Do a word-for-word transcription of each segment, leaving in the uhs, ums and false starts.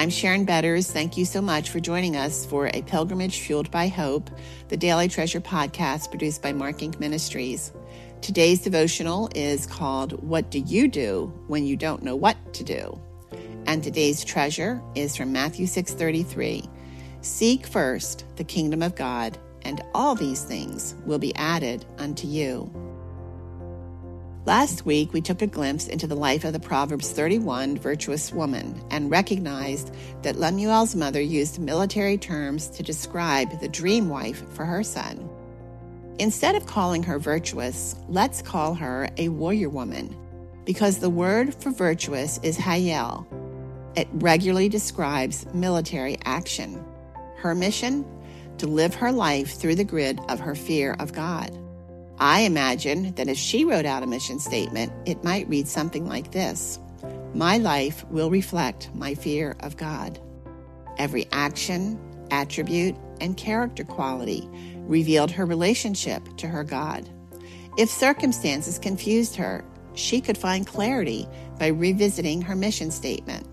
I'm Sharon Betters. Thank you so much for joining us for A Pilgrimage Fueled by Hope, the Daily Treasure podcast produced by Mark Incorporated. Ministries. Today's devotional is called What Do You Do When You Don't Know What to Do? And today's treasure is from Matthew six thirty-three. Seek first the kingdom of God, and all these things will be added unto you. Last week, we took a glimpse into the life of the Proverbs thirty-one virtuous woman and recognized that Lemuel's mother used military terms to describe the dream wife for her son. Instead of calling her virtuous, let's call her a warrior woman, because the word for virtuous is hayel. It regularly describes military action. Her mission? To live her life through the grid of her fear of God. I imagine that if she wrote out a mission statement, it might read something like this: My life will reflect my fear of God. Every action, attribute, and character quality revealed her relationship to her God. If circumstances confused her, she could find clarity by revisiting her mission statement.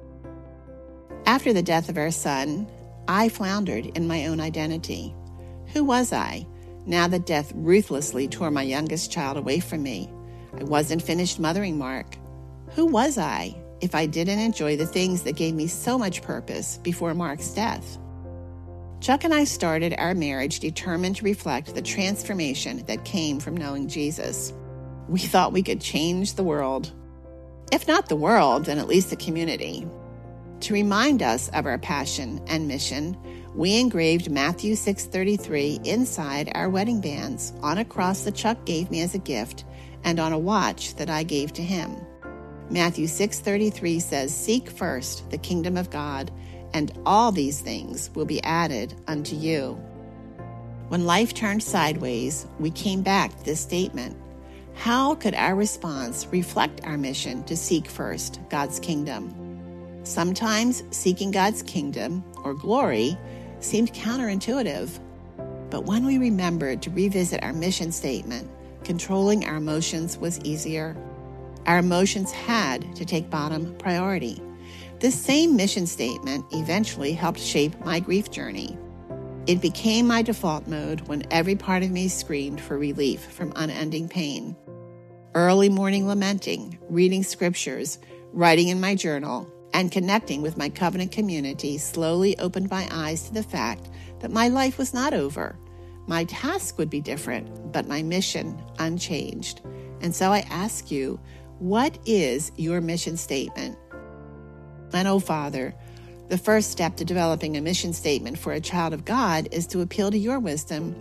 After the death of our son, I floundered in my own identity. Who was I? Now that death ruthlessly tore my youngest child away from me, I wasn't finished mothering Mark. Who was I if I didn't enjoy the things that gave me so much purpose before Mark's death? Chuck and I started our marriage determined to reflect the transformation that came from knowing Jesus. We thought we could change the world. If not the world, then at least the community. To remind us of our passion and mission, we engraved Matthew six thirty-three inside our wedding bands on a cross that Chuck gave me as a gift and on a watch that I gave to him. Matthew six thirty-three says, Seek first the kingdom of God, and all these things will be added unto you. When life turned sideways, we came back to this statement. How could our response reflect our mission to seek first God's kingdom? Sometimes seeking God's kingdom or glory seemed counterintuitive. But when we remembered to revisit our mission statement, controlling our emotions was easier. Our emotions had to take bottom priority. This same mission statement eventually helped shape my grief journey. It became my default mode when every part of me screamed for relief from unending pain. Early morning lamenting, reading scriptures, writing in my journal, and connecting with my covenant community slowly opened my eyes to the fact that my life was not over. My task would be different, but my mission unchanged. And so I ask you, what is your mission statement? And oh, Father, the first step to developing a mission statement for a child of God is to appeal to your wisdom.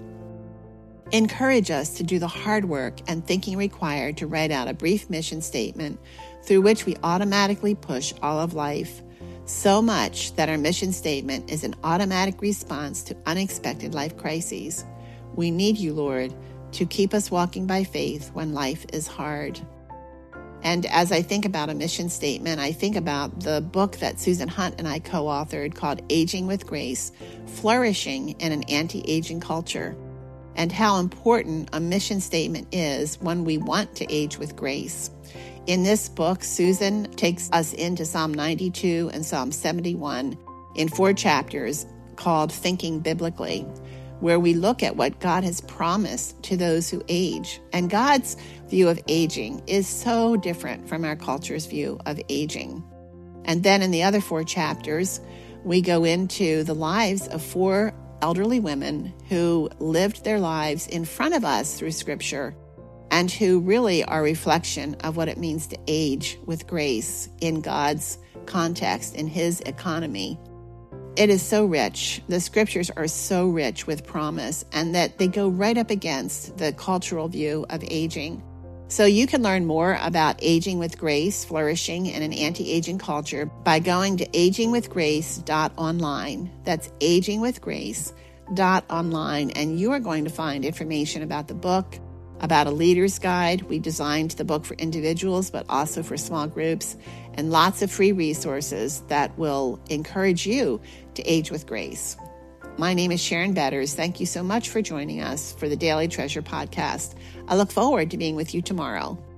Encourage us to do the hard work and thinking required to write out a brief mission statement through which we automatically push all of life, so much that our mission statement is an automatic response to unexpected life crises. We need you, Lord, to keep us walking by faith when life is hard. And as I think about a mission statement, I think about the book that Susan Hunt and I co-authored called Aging with Grace, Flourishing in an Anti-Aging Culture, and how important a mission statement is when we want to age with grace. In this book, Susan takes us into Psalm ninety-two and Psalm seventy-one in four chapters called Thinking Biblically, where we look at what God has promised to those who age. And God's view of aging is so different from our culture's view of aging. And then in the other four chapters, we go into the lives of four elderly women who lived their lives in front of us through Scripture and who really are a reflection of what it means to age with grace in God's context, in His economy. It is so rich. The Scriptures are so rich with promise, and that they go right up against the cultural view of aging. So you can learn more about Aging with Grace, Flourishing in an Anti-Aging Culture by going to aging with grace dot online. That's aging with grace dot online, and you are going to find information about the book, about a leader's guide. We designed the book for individuals, but also for small groups, and lots of free resources that will encourage you to age with grace. My name is Sharon Betters. Thank you so much for joining us for the Daily Treasure podcast. I look forward to being with you tomorrow.